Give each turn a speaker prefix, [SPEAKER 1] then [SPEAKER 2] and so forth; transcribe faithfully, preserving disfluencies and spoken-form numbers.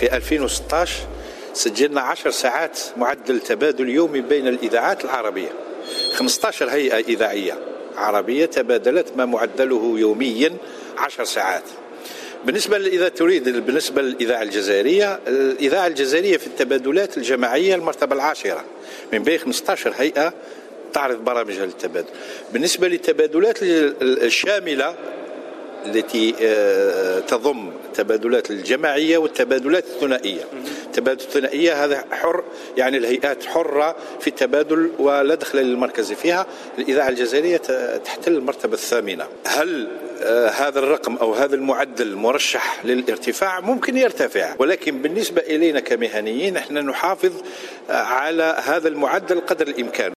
[SPEAKER 1] في ألفين وستة عشر سجلنا عشر ساعات معدل تبادل يومي بين الإذاعات العربية. خمسة عشر هيئة إذاعية عربية تبادلت ما معدله يوميا عشر ساعات. بالنسبة إذا تريد بالنسبة للإذاعة الجزائرية، الإذاعة الجزائرية في التبادلات الجماعية المرتبة العاشرة من بين خمسة عشر هيئة تعرض برامجها للتبادل. بالنسبة للتبادلات الشاملة التي تضم التبادلات الجماعية والتبادلات الثنائية. التبادل الثنائية هذا حر، يعني الهيئات حرة في التبادل ولا دخل للمركز فيها. الإذاعة الجزائرية تحتل المرتبة الثامنة. هل هذا الرقم أو هذا المعدل مرشح للارتفاع؟ ممكن يرتفع، ولكن بالنسبة إلينا كمهنيين احنا نحافظ على هذا المعدل قدر الإمكان.